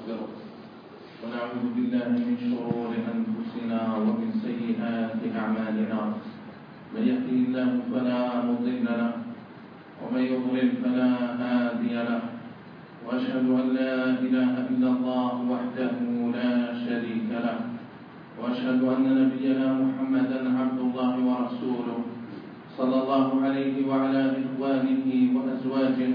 ونستغفره ونعوذ بالله من شرور أنفسنا ومن سيئات أعمالنا. من يهده الله فلا مضل له ومن يضلل فلا هادي له، وأشهد أن لا إله إلا الله وحده لا شريك له، وأشهد أن نبينا محمدا عبد الله ورسوله صلى الله عليه وعلى إخوانه وأزواجه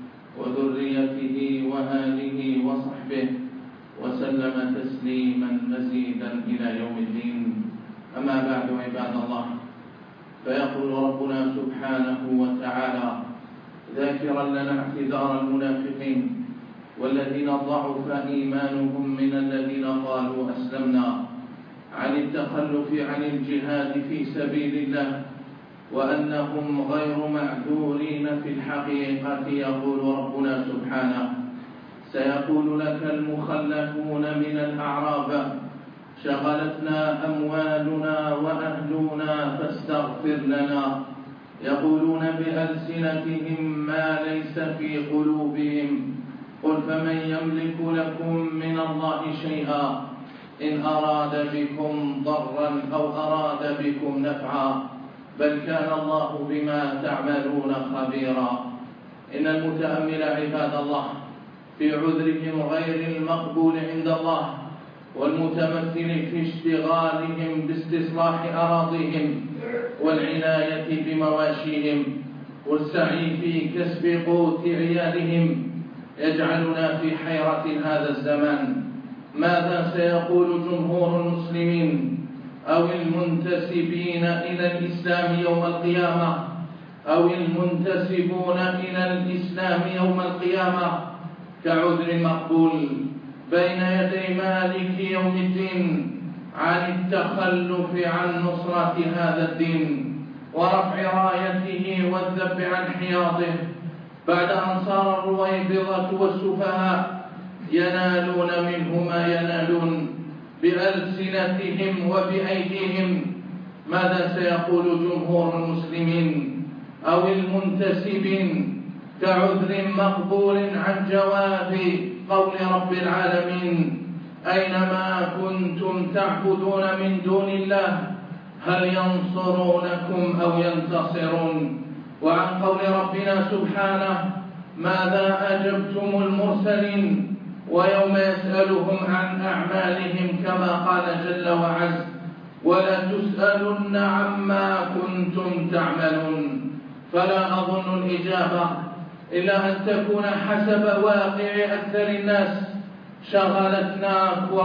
وذريته وآله وصحبه وسلم تسليما مزيدا إلى يوم الدين. أما بعد، عباد الله، فيقول ربنا سبحانه وتعالى ذاكرا لنا اعتذار المنافقين والذين ضعف إيمانهم من الذين قالوا أسلمنا عن التخلف عن الجهاد في سبيل الله وأنهم غير معذورين في الحقيقة. يقول ربنا سبحانه سيقول لك المخلفون من الأعراب شغلتنا أموالنا وأهلنا فاستغفر لنا، يقولون بألسنتهم ما ليس في قلوبهم، قل فمن يملك لكم من الله شيئا إن أراد بكم ضرا أو أراد بكم نفعا بل كان الله بما تعملون خبيرا. إن المتأمل عباد الله في عذرهم غير المقبول عند الله والمتمثل في اشتغالهم باستصلاح أراضيهم والعناية بمواشيهم والسعي في كسب قوت عيالهم يجعلنا في حيرة هذا الزمان. ماذا سيقول جمهور المسلمين أو المنتسبين إلى الإسلام يوم القيامة أو المنتسبون إلى الإسلام يوم القيامة كعذر مقبول بين يدي مالك يوم الدين عن التخلف عن نصرة هذا الدين ورفع رايته والذب عن حياضه، بعد أن صار الرويبضة والسفهاء ينالون منه ما ينالون بألسنتهم وبأيديهم. ماذا سيقول جمهور المسلمين أو المنتسبين كعذر مقبول عن جواب قول رب العالمين أينما كنتم تعبدون من دون الله هل ينصرونكم أو ينتصرون؟ وعن قول ربنا سبحانه ماذا أجبتم المرسلين ويوم يسألهم عن أعمالهم كما قال جل وعز ولتسألن عما كنتم تعملون. فلا أظن الإجابة إلا أن تكون حسب واقع أكثر الناس. شغلتنا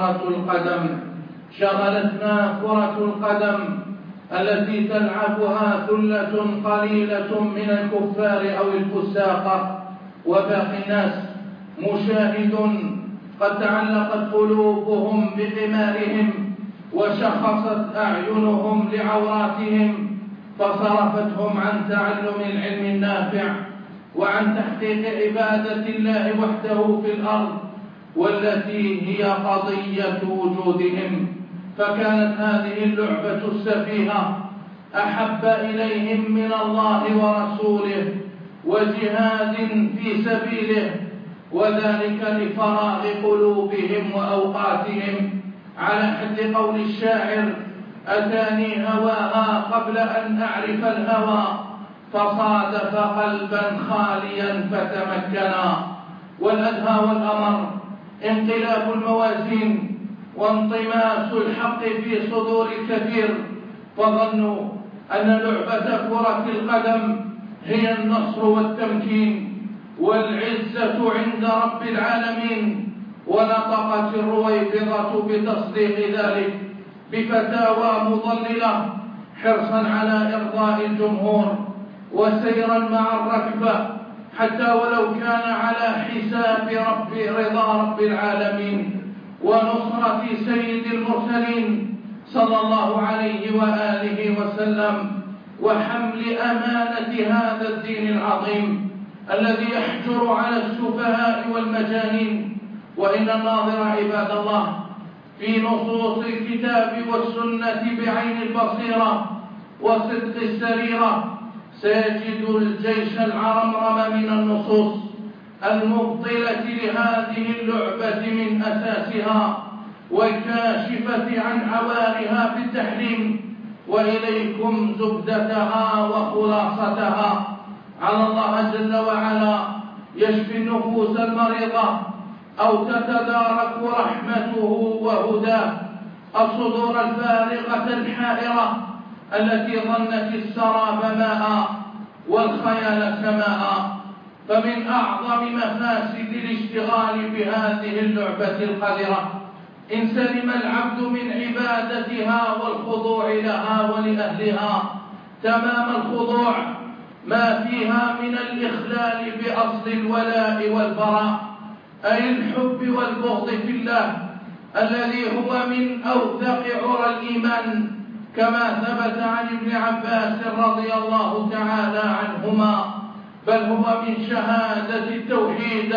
كرة القدم التي تلعبها ثلة قليلة من الكفار أو الفساق، وباقي الناس مشاهد قد تعلقت قلوبهم بحمارهم وشخصت أعينهم لعوراتهم فصرفتهم عن تعلم العلم النافع وعن تحقيق عبادة الله وحده في الأرض والتي هي قضية وجودهم. فكانت هذه اللعبة السفيهة أحب إليهم من الله ورسوله وجهاد في سبيله، وذلك لفراغ قلوبهم وأوقاتهم، على حد قول الشاعر أتاني هواها قبل أن أعرف الهوى فصادف قلبا خاليا فتمكنا. والأدهى والأمر انقلاب الموازين وانطماس الحق في صدور الكثير، فظنوا أن لعبة كرة القدم هي النصر والتمكين والعزة عند رب العالمين. ونطقت الرويبضة بتصديق ذلك بفتاوى مضللة حرصا على إرضاء الجمهور وسيرا مع الركبة حتى ولو كان على حساب رضا رب العالمين ونصرة سيد المرسلين صلى الله عليه وآله وسلم وحمل أمانة هذا الدين العظيم الذي يحجر على السفهاء والمجانين. وإن الناظر عباد الله في نصوص الكتاب والسنة بعين البصيرة وصدق السريرة سيجد الجيش العرمرم من النصوص المبطلة لهذه اللعبة من أساسها والكاشفة عن عوارها في التحريم. وإليكم زبدتها وخلاصتها. على الله جل وعلا يشفي النفوس المريضة أو تتدارك رحمته وهداه الصدور الفارغة الحائرة التي ظنت السراب ماء والخيال سماء. فمن أعظم مفاسد الاشتغال بهذه اللعبة القذرة إن سلم العبد من عبادتها والخضوع لها ولأهلها تمام الخضوع، ما فيها من الإخلال بأصل الولاء والبراء، أي الحب والبغض في الله الذي هو من أوثق عرى الإيمان، كما ثبت عن ابن عباس رضي الله تعالى عنهما، بل هو من شهادة التوحيد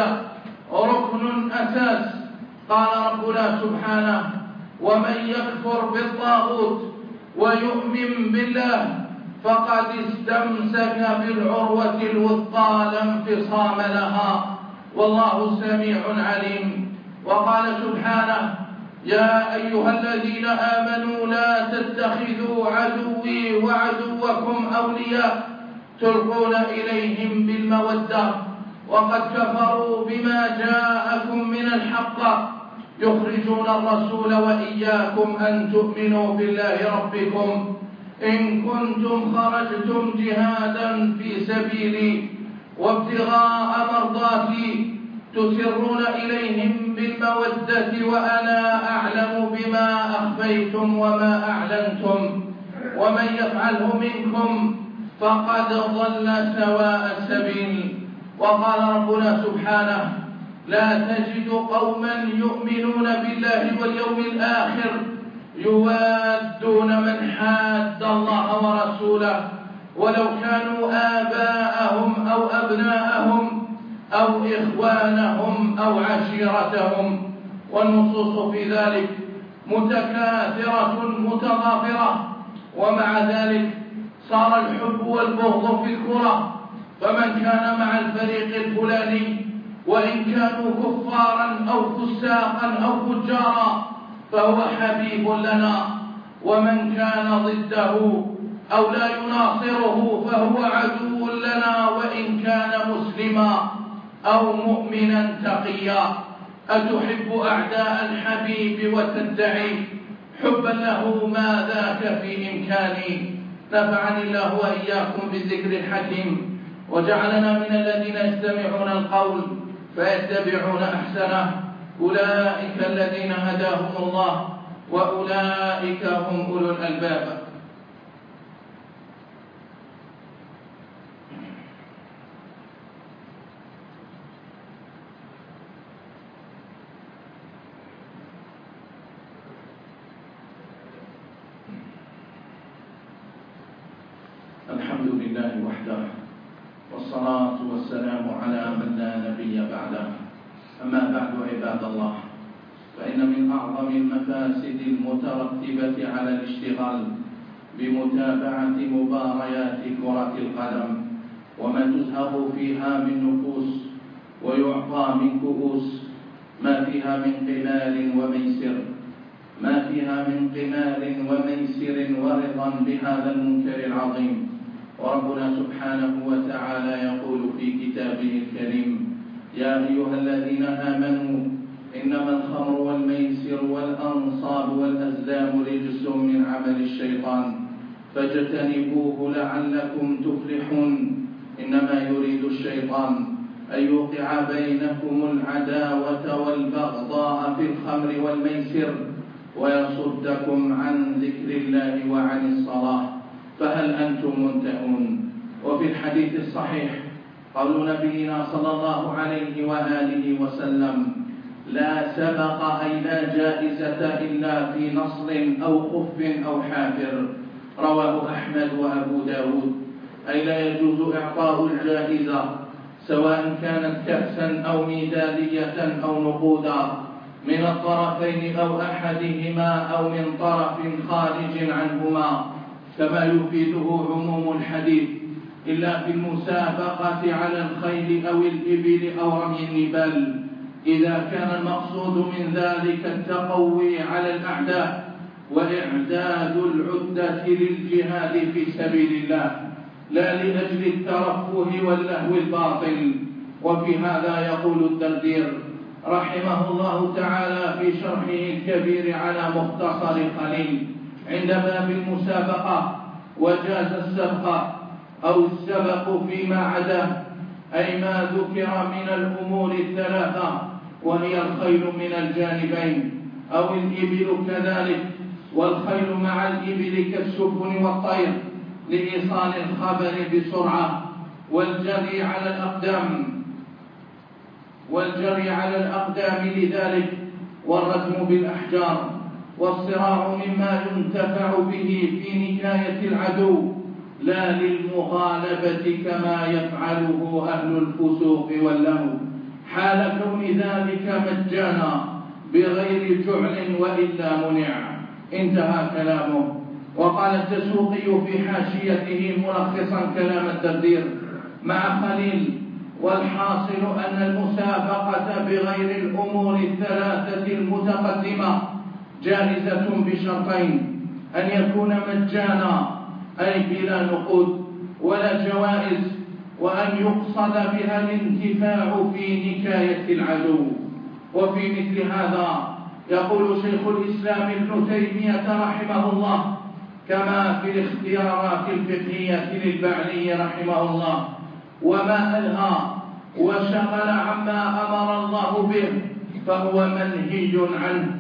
ركن أساس. قال ربنا سبحانه: ومن يكفر بالطاغوت ويؤمن بالله فقد استمسك بالعروة الوثقى لا انفصام لها والله سميع عليم. وقال سبحانه: يا أيها الذين آمنوا لا تتخذوا عدوي وعدوكم أولياء تلقون إليهم بالمودة وقد كفروا بما جاءكم من الحق يخرجون الرسول وإياكم أن تؤمنوا بالله ربكم إن كنتم خرجتم جهادا في سبيلي وابتغاء مرضاتي تسرون إليهم بالمودة وأنا أعلم بما أخفيتم وما أعلنتم ومن يفعله منكم فقد ضل سواء السبيل. وقال ربنا سبحانه: لا تجد قوما يؤمنون بالله واليوم الآخر يوادون من حاد الله ورسوله ولو كانوا آباءهم أو أبناءهم أو إخوانهم أو عشيرتهم. والنصوص في ذلك متكاثرة متضافرة، ومع ذلك صار الحب والبغض في الكرة، فمن كان مع الفريق الفلاني وإن كانوا كفارا أو فساقا أو فجارا فهو حبيب لنا، ومن كان ضده أو لا يناصره فهو عدو لنا وإن كان مسلما أو مؤمنا تقيا. أتحب أعداء الحبيب وتدعي حبا له ما ذاك في إمكاني. نفعني الله وإياكم بالذكر الحكيم وجعلنا من الذين يستمعون القول فيتبعون أحسنه. أولئك الذين هداهم الله وأولئك هم أولو الألباب. الحمد لله وحده والصلاة والسلام على من لا نبي بعده. أما بعد عباد الله، فإن من أعظم المفاسد المترتبة على الاشتغال بمتابعة مباريات كرة القدم وما تزهق فيها من نفوس ويعطى من كؤوس ما فيها من قمار وميسر ورضا بهذا المنكر العظيم. وربنا سبحانه وتعالى يقول في كتابه الكريم: يا أيها الذين آمنوا إنما الخمر والميسر والأنصاب والأزلام رجس من عمل الشيطان فاجتنبوه لعلكم تفلحون. إنما يريد الشيطان أن يوقع بينكم العداوة والبغضاء في الخمر والميسر ويصدكم عن ذكر الله وعن الصلاة، فهل أنتم منتهون؟ وفي الحديث الصحيح قول نبينا صلى الله عليه وآله وسلم: لا سبق أي لا جائزة إلا في نصر أو خف أو حافر. رواه أحمد وأبو داود. أي لا يجوز إعطاء الجائزة سواء كانت كأسا أو ميدالية أو نقودا من الطرفين أو أحدهما أو من طرف خارج عنهما، كما يفيده عموم الحديث إلا في المسابقة على الخيل أو الإبل أو رمي النبال، إذا كان المقصود من ذلك التقوي على الأعداء وإعداد العدة للجهاد في سبيل الله، لا لأجل الترفه واللهو الباطل. وفي هذا يقول الدردير رحمه الله تعالى في شرحه الكبير على مختصر خليل عند باب المسابقة: وجاز السبق أو السبق فيما عداه، أي ما ذكر من الأمور الثلاثة، وهي الخيل من الجانبين أو الإبل كذلك، والخيل مع الإبل كالسفن والطير لإيصال الخبر بسرعة، والجري على الأقدام لذلك، والردم بالأحجار، والصراع مما ينتفع به في نكاية العدو لا للمغالبة كما يفعله أهل الفسوق واللهو، حال كون ذلك مجانا بغير جعل وإلا منع. انتهى كلامه. وقال الدسوقي في حاشيته ملخصا كلام الدردير مع خليل: والحاصل أن المسابقة بغير الأمور الثلاثة المتقدمة جائزة بشرطين: أن يكون مجانا أي بلا نقود ولا جوائز، وأن يقصد بها الانتفاع في نكاية العدو. وفي مثل هذا يقول شيخ الإسلام ابن تيمية رحمه الله كما في الاختيارات الفقهية للبعلي رحمه الله: وما ألهى وشغل عما أمر الله به فهو منهي عنه،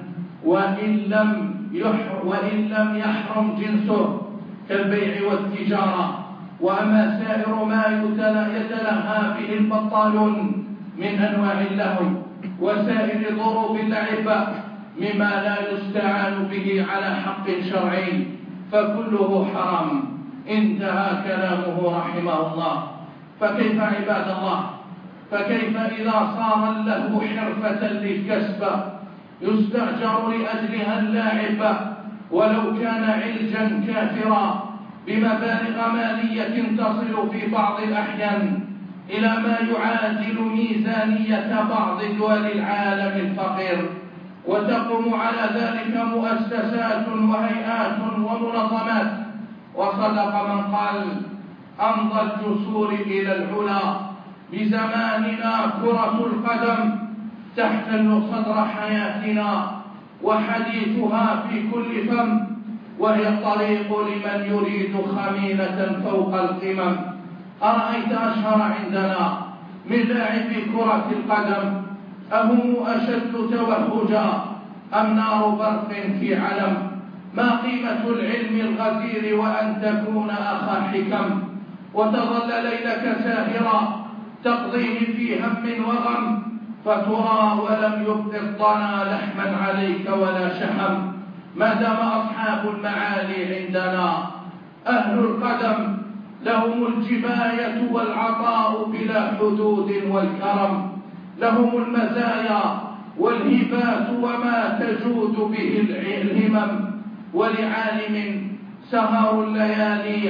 وإن لم يحرم جنسه كالبيع والتجارة. وأما سائر ما يتلهى به البطالون من أنواع اللهو وسائر ضروب اللعب مما لا يستعان به على حق شرعي فكله حرام. انتهى كلامه رحمه الله. فكيف عباد الله، فكيف إذا صار اللهو حرفة للكسب يستأجر لأجلها اللاعب ولو كان علجا كافرا بمبالغ مالية تصل في بعض الأحيان إلى ما يعادل ميزانية بعض دول العالم الفقير، وتقوم على ذلك مؤسسات وهيئات ومنظمات. وصدق من قال: أمضى الجسور إلى العلا بزماننا كرة القدم تحتل صدر حياتنا وحديثها في كل فم، وهي الطريق لمن يريد خميلة فوق القمم. أرأيت أشهر عندنا من لاعب كرة القدم أهم أشد توهجا أم نار برق في علم؟ ما قيمة العلم الغزير وأن تكون أخا حكم وتظل ليلك ساهرا تقضيه في هم وغم، فترى ولم يبق الطنا لحما عليك ولا شحم. ما دام أصحاب المعالي عندنا أهل القدم لهم الجباية والعطاء بلا حدود والكرم، لهم المزايا والهبات وما تجود به الهمم. ولعالم سهر الليالي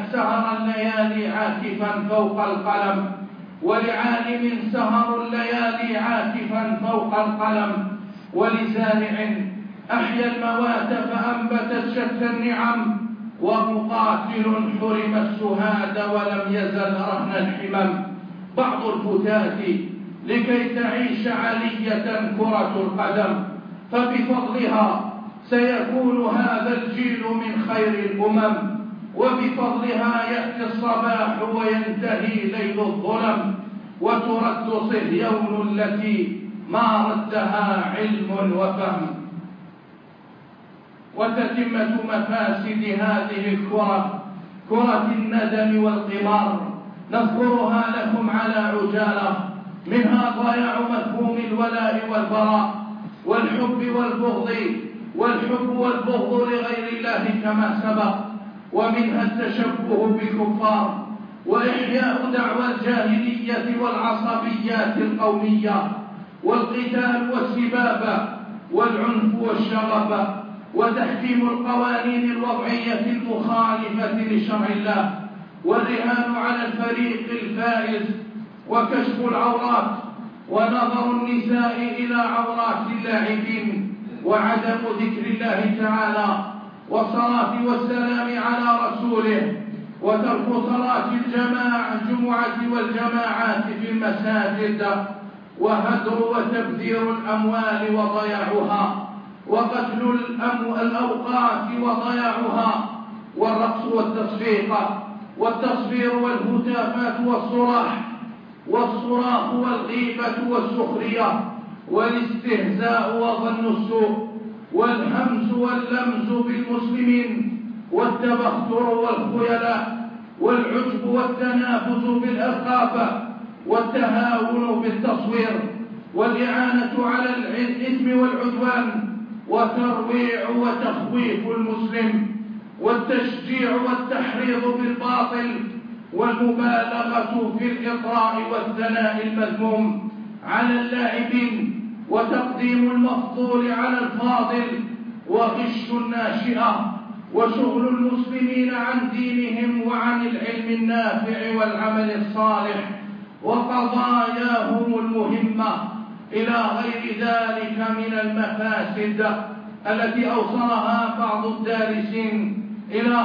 عاكفا فوق القلم، ولعالم سهر الليالي عاكفا فوق القلم. ولزارع أحيا الموات فأنبتت شتى النعم، ومقاتل حرم السهاد ولم يزل رهن الحمم. بعض الفتاة لكي تعيش علية كرة القدم، فبفضلها سيكون هذا الجيل من خير الأمم، وبفضلها يأتي الصباح وينتهي ليل الظلم، وترد صهيون التي ما ردها علم وفهم. وتتمة مفاسد هذه الكرة كرة الندم والقمار نذكرها لكم على عجالة: منها ضياع مفهوم الولاء والبراء والحب والبغض لغير الله كما سبق، ومنها التشبه بالكفار، وإحياء دعوى الجاهلية والعصبيات القومية، والقتال والسباب والعنف والشغب، وتحكيم القوانين الوضعية المخالفة لشرع الله، والرهان على الفريق الفائز، وكشف العورات، ونظر النساء إلى عورات اللاعبين، وعدم ذكر الله تعالى، والصلاة والسلام على رسوله، وترك صلاة الجمعة والجماعات في المساجد، وهدر وتبذير الأموال وضياعها، وقتل الأوقات وضياعها، والرقص والتصفير والهتافات والصراخ والغيبة والسخرية والاستهزاء وظن السوء والهمز واللمز بالمسلمين والتبختر والخيلاء والعجب والتنافس بالألقاب والتهاون بالتصوير والإعانة على الإثم والعدوان وترويع وتخويف المسلم والتشجيع والتحريض بالباطل والمبالغة في الإطراء والثناء المذموم على اللاعبين وتقديم المفضول على الفاضل وغش الناشئة وشغل المسلمين عن دينهم وعن العلم النافع والعمل الصالح وقضاياهم المهمة إلى غير ذلك من المفاسد التي أوصلها بعض الدارسين إلى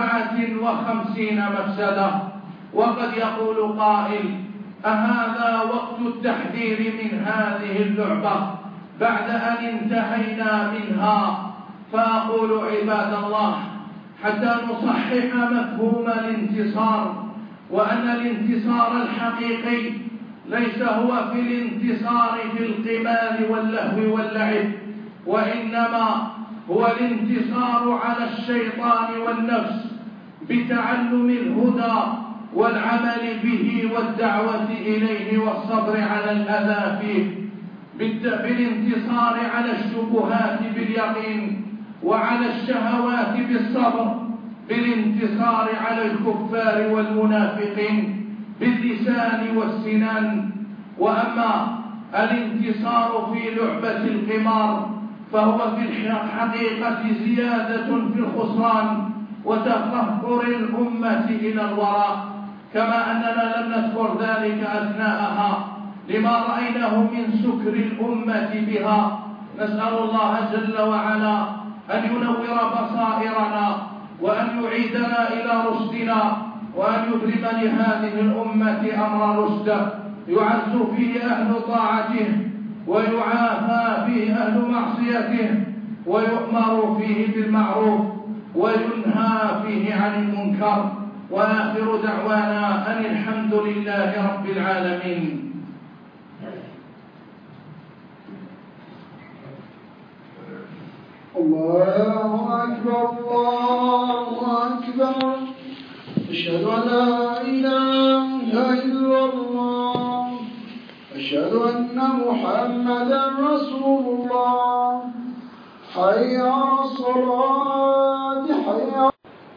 54 مفسدة. وقد يقول قائل: أهذا وقت التحذير من هذه اللعبة بعد أن انتهينا منها؟ فأقول عباد الله، حتى نصحح مفهوم الانتصار، وأن الانتصار الحقيقي ليس هو في الانتصار في القمار واللهو واللعب، وإنما هو الانتصار على الشيطان والنفس بتعلم الهدى والعمل به والدعوة إليه والصبر على الأذى فيه، بالانتصار على الشبهات باليقين وعلى الشهوات بالصبر، بالانتصار على الكفار والمنافقين باللسان والسنان. وأما الانتصار في لعبة القمار فهو في الحقيقة زيادة في الخسران وتقهقر الأمة إلى الوراء، كما أننا لم نذكر ذلك أثناءها لما رأيناه من سكر الأمة بها. نسأل الله جل وعلا أن ينور بصائرنا وأن يعيدنا إلى رشدنا وأن يبرم لهذه الأمة أمر رشد يعز فيه أهل طاعته ويعافى فيه أهل معصيته ويؤمر فيه بالمعروف وينهى فيه عن المنكر. وآخر دعوانا أن الحمد لله رب العالمين. الله أكبر الله أكبر، أشهد أن لا إله إلا الله، أشهد أن محمدا رسول الله، حي على الصلاة حي على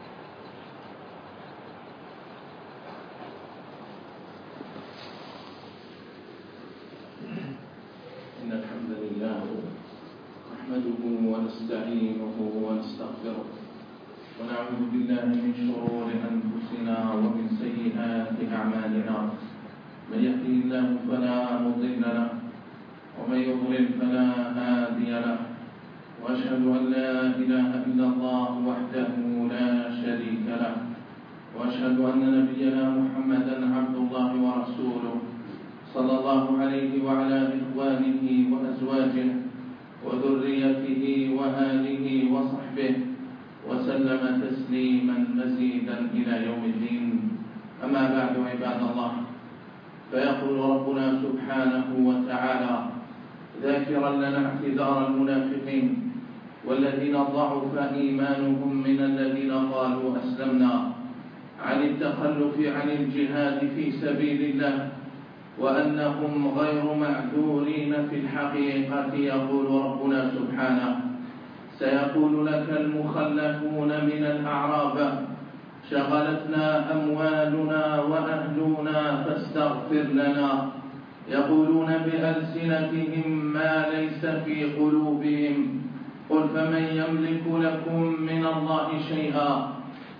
إن الحمد لله نحمده ونستعينه ونستغفره ونعوذ بالله من شرور أنفسنا ومن سيئات أعمالنا، من يهده الله فلا مضل له ومن يضلل فلا هادي له، وأشهد أن لا إله إلا الله وحده لا شريك له، وأشهد أن نبينا محمدا عبد الله ورسوله صلى الله عليه وعلى إخوانه وأزواجه وذريته وآله وصحبه وسلم تسليما مزيدا إلى يوم الدين. أما بعد عباد الله، فيقول ربنا سبحانه وتعالى ذاكرا لنا اعتذار المنافقين والذين ضعف إيمانهم من الذين قالوا أسلمنا عن التخلف عن الجهاد في سبيل الله وأنهم غير معذورين في الحقيقة. يقول ربنا سبحانه سيقول لك المخلفون من الأعراب شغلتنا أموالنا وأهلنا فاستغفر لنا، يقولون بألسنتهم ما ليس في قلوبهم، قل فمن يملك لكم من الله شيئا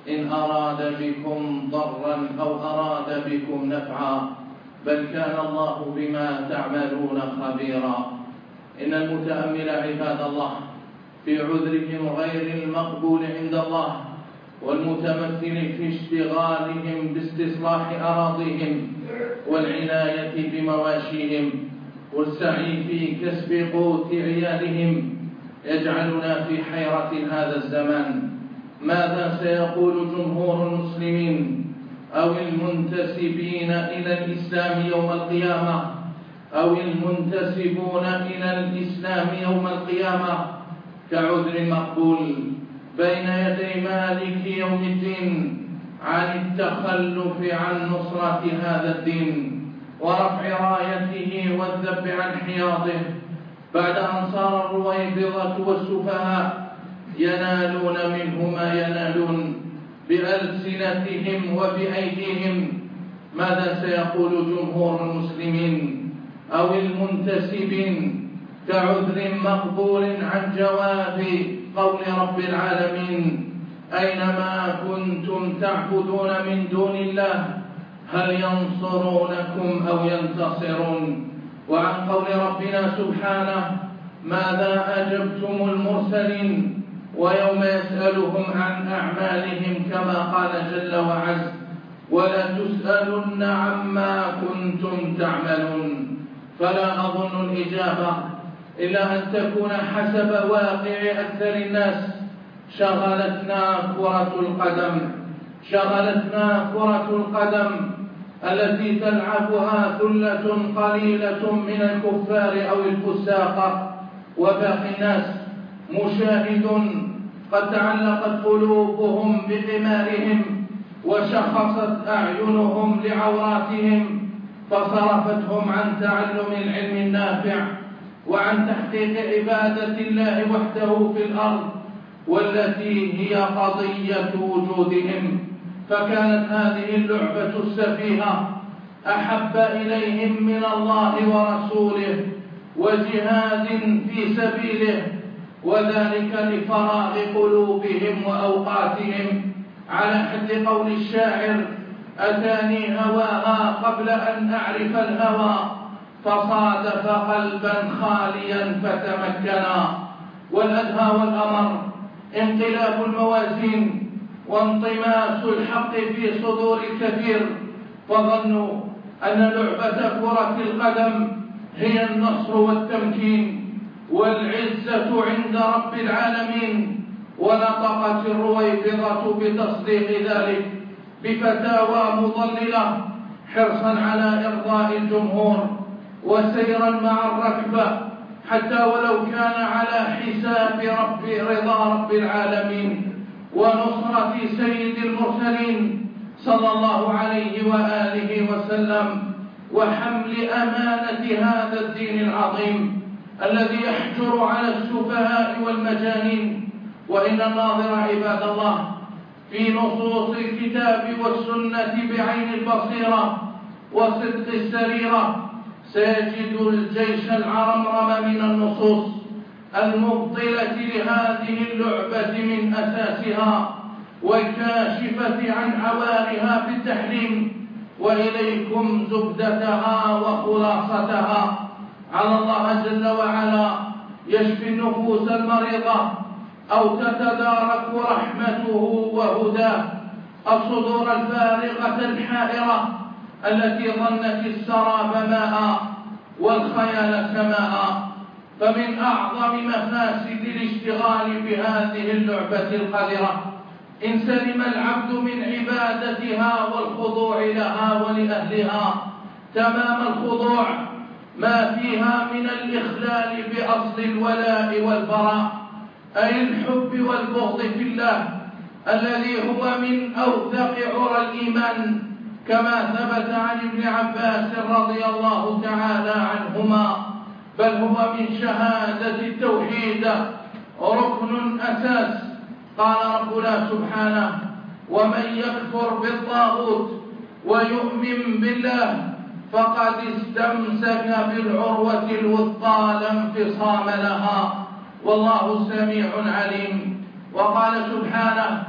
إن أراد بكم ضرا أو أراد بكم نفعا، بل كان الله بما تعملون خبيرا. إن المتأمل عباد الله في عذرهم غير المقبول عند الله، والمتمثل في اشتغالهم باستصلاح أراضيهم والعناية بمواشيهم والسعي في كسب قوت عيالهم، يجعلنا في حيرة هذا الزمان. ماذا سيقول جمهور المسلمين أو المنتسبين إلى الإسلام يوم القيامة، أو المنتسبون إلى الإسلام يوم القيامة كعذر مقبول بين يدي مالك يوم الدين عن التخلف عن نصرة هذا الدين ورفع رايته والذب عن حياضه، بعد أن صار الرويبضة والسفهاء ينالون منه ما ينالون بألسنتهم وبأيديهم. ماذا سيقول جمهور المسلمين أو المنتسبين كعذر مقبول عن جواب قول رب العالمين: أينما كنتم تعبدون من دون الله هل ينصرونكم أو ينتصرون؟ وعن قول ربنا سبحانه: ماذا أجبتم المرسلين؟ ويوم يسألهم عن أعمالهم كما قال جل وعز: ولتسألن عما كنتم تعملون. فلا أظن الإجابة إلا أن تكون حسب واقع أكثر الناس. شغلتنا كرة القدم التي تلعبها ثلة قليلة من الكفار أو الفساق، وباقي الناس مشاهد قد تعلقت قلوبهم بقمارهم وشخصت أعينهم لعوراتهم، فصرفتهم عن تعلم العلم النافع وعن تحقيق عبادة الله وحده في الأرض، والتي هي قضية وجودهم. فكانت هذه اللعبة السفيهة أحب إليهم من الله ورسوله وجهاد في سبيله، وذلك لفراغ قلوبهم وأوقاتهم، على حد قول الشاعر: أتاني هواها قبل أن أعرف الهوى، فصادف قلبا خاليا فتمكنا. والأدهى والأمر انقلاب الموازين وانطماس الحق في صدور الكثير، فظنوا أن لعبة كرة القدم هي النصر والتمكين والعزة عند رب العالمين. ونطقت الرويبضة بتصديق ذلك بفتاوى مضللة حرصا على إرضاء الجمهور وسيرا مع الركبة، حتى ولو كان على حساب رضا رب العالمين ونصرة سيد المرسلين صلى الله عليه وآله وسلم، وحمل أمانة هذا الدين العظيم الذي يحجر على السفهاء والمجانين. وإن الناظر عباد الله في نصوص الكتاب والسنة بعين البصيرة وصدق السريرة سيجد الجيش العرمرم من النصوص المبطلة لهذه اللعبة من أساسها والكاشفة عن عوارها في التحريم. وإليكم زبدتها وخلاصتها: على الله جل وعلا يشفي النفوس المريضة أو تتدارك رحمته وهداه الصدور الفارغة الحائرة التي ظنت السراب ماء والخيال سماء. فمن أعظم مفاسد الاشتغال بهذه اللعبة القذرة إن سلم العبد من عبادتها والخضوع لها ولأهلها تمام الخضوع ما فيها من الإخلال بأصل الولاء والبراء، أي الحب والبغض في الله الذي هو من أوثق عرى الإيمان، كما ثبت عن ابن عباس رضي الله تعالى عنهما: بل هو من شهادة التوحيد ركن أساس. قال ربنا سبحانه: ومن يكفر بالطاغوت ويؤمن بالله فقد استمسك بالعروة الوثقى لا انفصام لها، والله سميع عليم. وقال سبحانه: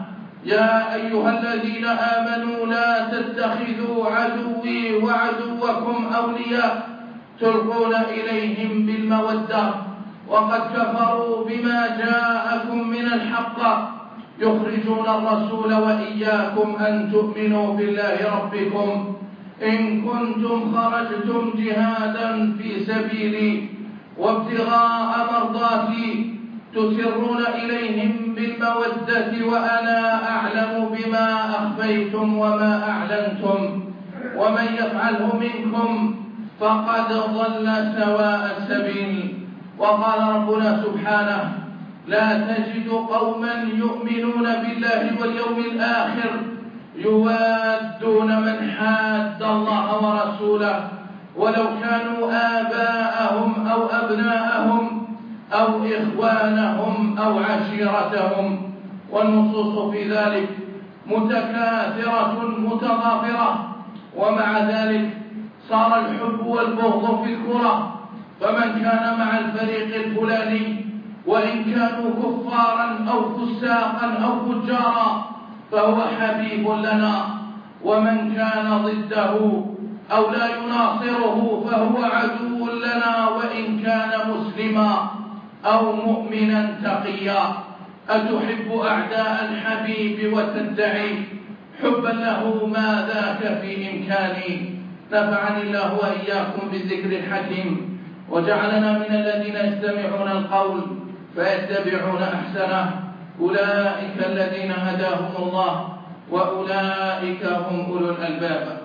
يا أيها الذين آمنوا لا تتخذوا عدوي وعدوكم أولياء تلقون إليهم بالمودة وقد كفروا بما جاءكم من الحق يخرجون الرسول وإياكم أن تؤمنوا بالله ربكم إن كنتم خرجتم جهادا في سبيلي وابتغاء مرضاتي تسرون إليهم بالمودة وأنا أعلم بما أخفيتم وما أعلنتم ومن يفعله منكم فقد ضل سواء السبيل. وقال ربنا سبحانه لا تجد قوما يؤمنون بالله واليوم الآخر يوادون من حاد الله ورسوله ولو كانوا آباءهم أو أبناءهم أو إخوانهم أو عشيرتهم. والنصوص في ذلك متكاثرة متضافرة، ومع ذلك صار الحب والبغض في الكرة، فمن كان مع الفريق الفلاني وإن كانوا كفارا أو فساقا أو فجارا فهو حبيب لنا، ومن كان ضده أو لا يناصره فهو عدو لنا وإن كان مسلما أو مؤمنا تقيا. أتحب أعداء الحبيب وتدعي حبا له ما ذاك في إمكاني. نفعني الله وإياكم بالذكر الحكيم وجعلنا من الذين يستمعون القول فيتبعون أحسنه. أولئك الذين هداهم الله وأولئك هم أولو الألباب.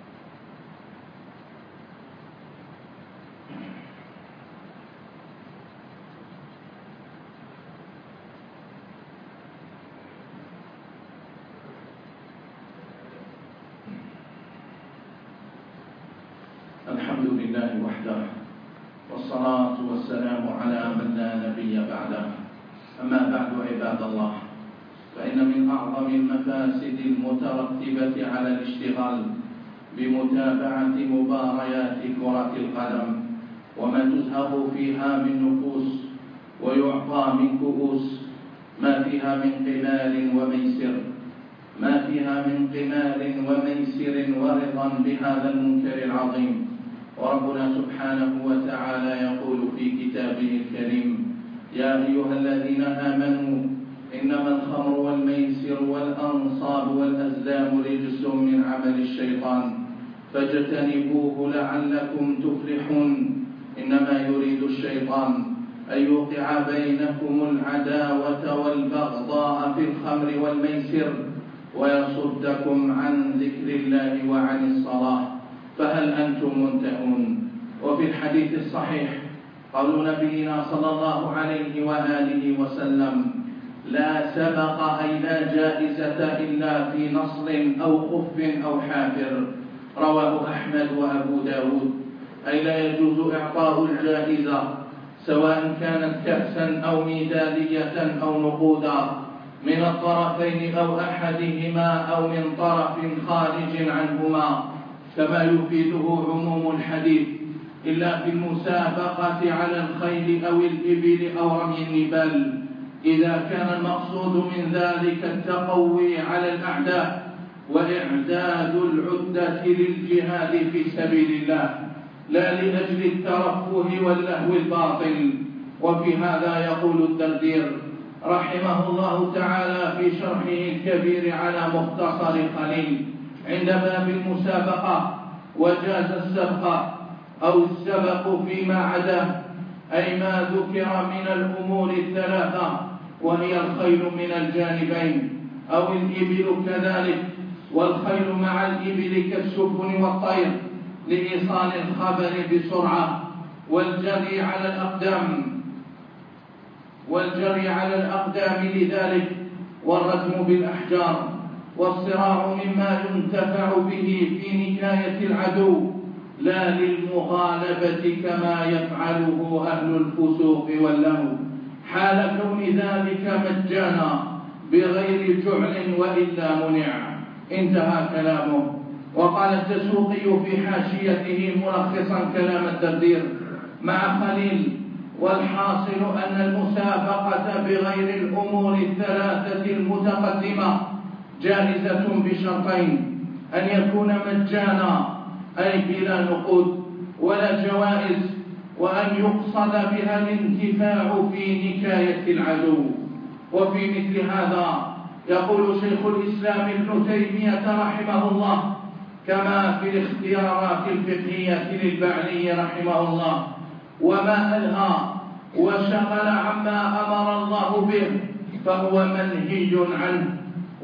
الحمد لله وحده والصلاة والسلام على من لا نبي بعده. أما بعد عباد الله، فإن من أعظم المفاسد المترتبة على الاشتغال بمتابعة مباريات كرة القدم وما تزهق فيها من نفوس ويعطى من كؤوس ما فيها من قمار وميسر ورضا بهذا المنكر العظيم. وربنا سبحانه وتعالى يقول في كتابه الكريم يا أيها الذين آمنوا إنما الخمر والميسر والأنصاب والأزلام رجس من عمل الشيطان فاجتنبوه لعلكم تفلحون. إنما يريد الشيطان أن يوقع بينكم العداوة والبغضاء في الخمر والميسر ويصدكم عن ذكر الله وعن الصلاة فهل أنتم منتهون؟ وفي الحديث الصحيح قول نبينا صلى الله عليه وآله وسلم لا سبق أي لا جائزة إلا في نصر أو خف أو حافر. رواه أحمد وأبو داود. أي لا يجوز إعطاء الجائزة سواء كانت كأسا أو ميدالية أو نقودا من الطرفين أو أحدهما أو من طرف خارج عنهما كما يفيده عموم الحديث إلا في المسابقة على الخيل أو الإبل أو رمي النبال إذا كان المقصود من ذلك التقوي على الأعداء وإعداد العدة للجهاد في سبيل الله لا لأجل الترفه واللهو الباطل. وفي هذا يقول الدردير رحمه الله تعالى في شرحه الكبير على مختصر خليل عند باب المسابقة وجاز السبق أو السبق فيما عداه أي ما ذكر من الأمور الثلاثة وهي الخيل من الجانبين أو الإبل كذلك، والخيل مع الإبل كالسفن والطير لإيصال الخبر بسرعة، والجري على الأقدام لذلك، والرجم بالأحجار، والصراع مما ينتفع به في نكاية العدو لا للمغالبة كما يفعله أهل الفسوق واللهو حال كون ذلك مجانا بغير جعل وإلا منع. انتهى كلامه. وقال الدسوقي في حاشيته ملخصا كلام الدردير مع خليل والحاصل أن المسابقة بغير الأمور الثلاثة المتقدمة جائزة بشرطين: أن يكون مجانا أي بلا نقود ولا جوائز، وأن يقصد بها الانتفاع في نكاية العدو. وفي مثل هذا يقول شيخ الإسلام ابن تيمية رحمه الله كما في الاختيارات الفقهية للبعلي رحمه الله: وما ألهى وشغل عما أمر الله به فهو منهي عنه،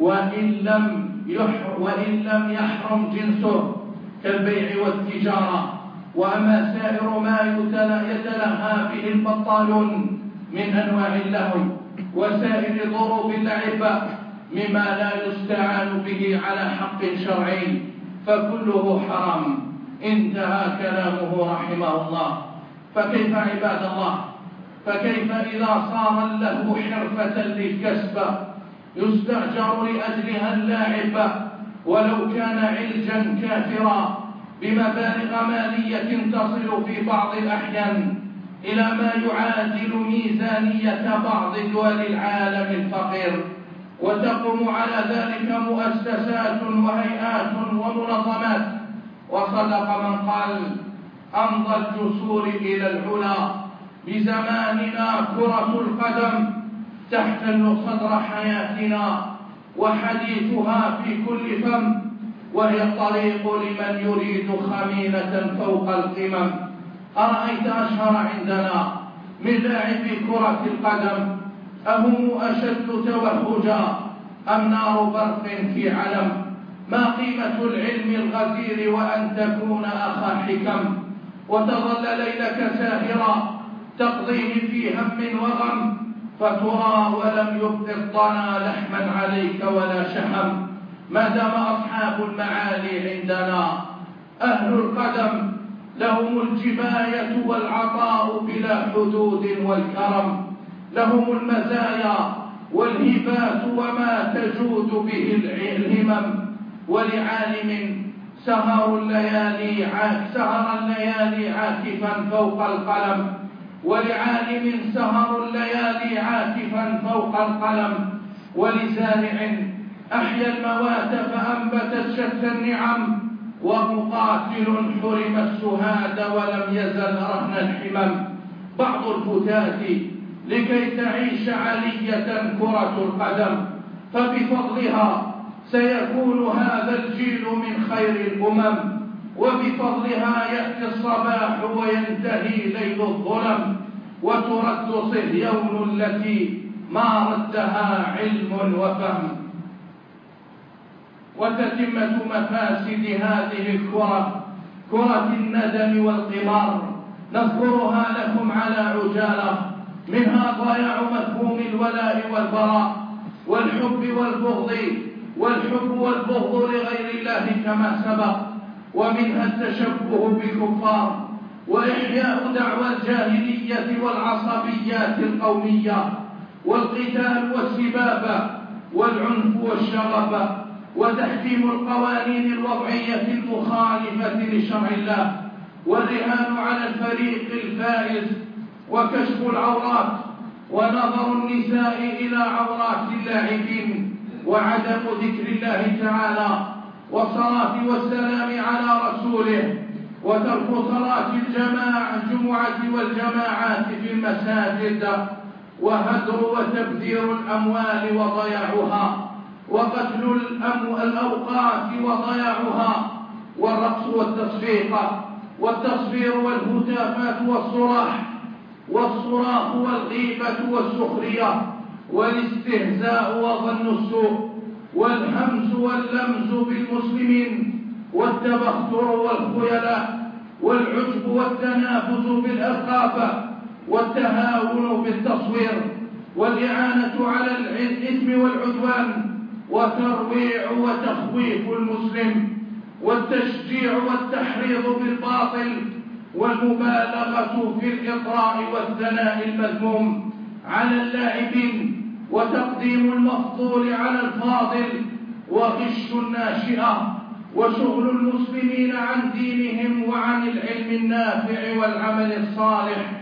وإن لم يحرم جنسه كالبيع والتجارة. وأما سائر ما يتلهى به البطالون من أنواع اللهو وسائر ضروب اللعب مما لا يستعان به على حق شرعي فكله حرام. انتهى كلامه رحمه الله. فكيف عباد الله، فكيف إذا صار اللهو حرفة للكسب يستأجر لأجلها اللاعب ولو كان علجا كافرا بمبالغ مالية تصل في بعض الأحيان إلى ما يعادل ميزانية بعض دول العالم الفقير، وتقوم على ذلك مؤسسات وهيئات ومنظمات. وصدق من قال: أمضى الجسور إلى العلا بزماننا كرة القدم تحتل صدر حياتنا وحديثها في كل فم، وهي الطريق لمن يريد خميلة فوق القمم. أرأيت أشهر عندنا من لاعب كرة القدم أهم أشد توهجا أم نار برق في علم؟ ما قيمة العلم الغزير وأن تكون أخا حكم وتظل ليلك ساهرا تقضيه في هم وغم، فترى ولم يبق الضنا لحما عليك ولا شحم. ما دام أصحاب المعالي عندنا أهل القدم لهم الجباية والعطاء بلا حدود والكرم، لهم المزايا والهبات وما تجود به الهمم. ولعالم سهر الليالي عاكفا فوق القلم، ولعالم سهر الليالي عاكفا فوق القلم. ولزارع أحيا الموات فأنبتت شتى النعم، ومقاتل حرم السهاد ولم يزل رهن الحمم. بعض الفتاة لكي تعيش علية كرة القدم، فبفضلها سيكون هذا الجيل من خير الأمم، وبفضلها يأتي الصباح وينتهي ليل الظلم، وترد صهيون التي ما ردها علم وفهم. وتتمة مفاسد هذه الكرة كرة الندم والقمار نذكرها لكم على عجالة: منها ضياع مفهوم الولاء والبراء والحب والبغض لغير الله كما سبق، ومنها التشبه بالكفار وإحياء دعوى الجاهلية والعصبيات القومية والقتال والسبابة والعنف والشغب، وتحكيم القوانين الوضعية المخالفة لشرع الله، والرهان على الفريق الفائز، وكشف العورات، ونظر النساء إلى عورات اللاعبين، وعدم ذكر الله تعالى والصلاة والسلام على رسوله، وترك صلاة الجمعة والجماعات في المساجد، وهدر وتبذير الأموال وضياعها، وقتل الأوقات وضياعها، والرقص والتصفير والهتافات والصراخ والغيبة والسخرية والاستهزاء وظن السوء والهمز واللمز بالمسلمين والتبختر والخيلاء والعجب والتنافس بالألقاب والتهاون بالتصوير والإعانة على الإثم والعدوان وترويع وتخويف المسلم والتشجيع والتحريض بالباطل والمبالغة في الإطراء والثناء المذموم على اللاعبين وتقديم المفضول على الفاضل وغش الناشئة وشغل المسلمين عن دينهم وعن العلم النافع والعمل الصالح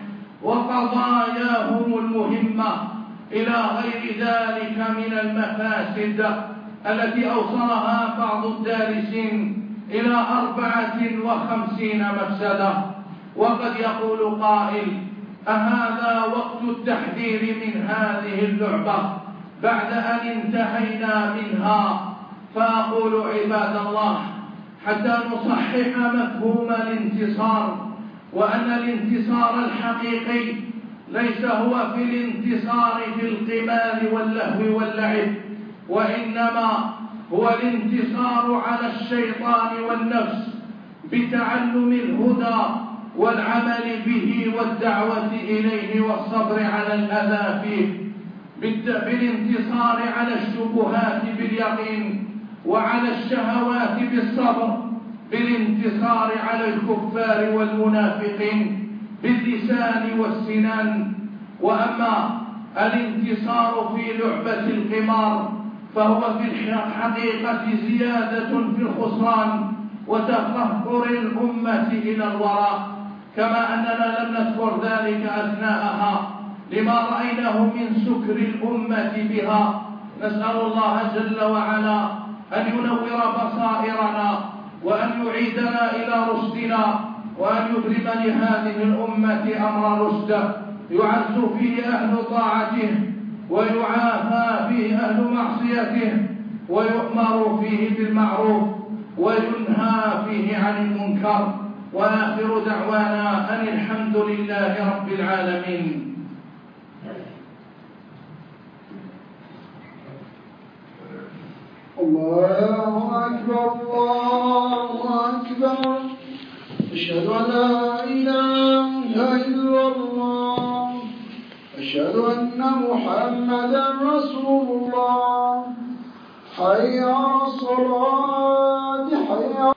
وقضاياهم المهمة إلى غير ذلك من المفاسد التي أوصلها بعض الدارسين إلى 54 مفسدة. وقد يقول قائل: أهذا وقت التحذير من هذه اللعبة بعد أن انتهينا منها؟ فأقول عباد الله، حتى نصحح مفهوم الانتصار، وأن الانتصار الحقيقي ليس هو في الانتصار في القمار واللهو واللعب، وإنما هو الانتصار على الشيطان والنفس بتعلم الهدى والعمل به والدعوة إليه والصبر على الأذى فيه، بالانتصار على الشبهات باليقين، وعلى الشهوات بالصبر، بالانتصار على الكفار والمنافقين باللسان والسنان. وأما الانتصار في لعبة القمار فهو في الحقيقة زيادة في الخسران وتقهقر الأمة إلى الوراء، كما أننا لم نذكر ذلك أثناءها لما رأيناه من سكر الأمة بها. نسأل الله جل وعلا أن ينور بصائرنا، وأن يعيدنا إلى رشدنا، وأن يبرم لهذه الأمة أمر رشده يعز فيه أهل طاعته، ويعافى فيه أهل معصيته، ويؤمر فيه بالمعروف، وينهى فيه عن المنكر. وآخر دعوانا أن الحمد لله رب العالمين. الله أكبر الله أكبر، أشهد أن لا إله إلا الله، أشهد أن محمدا رسول الله. حي على الصلاة.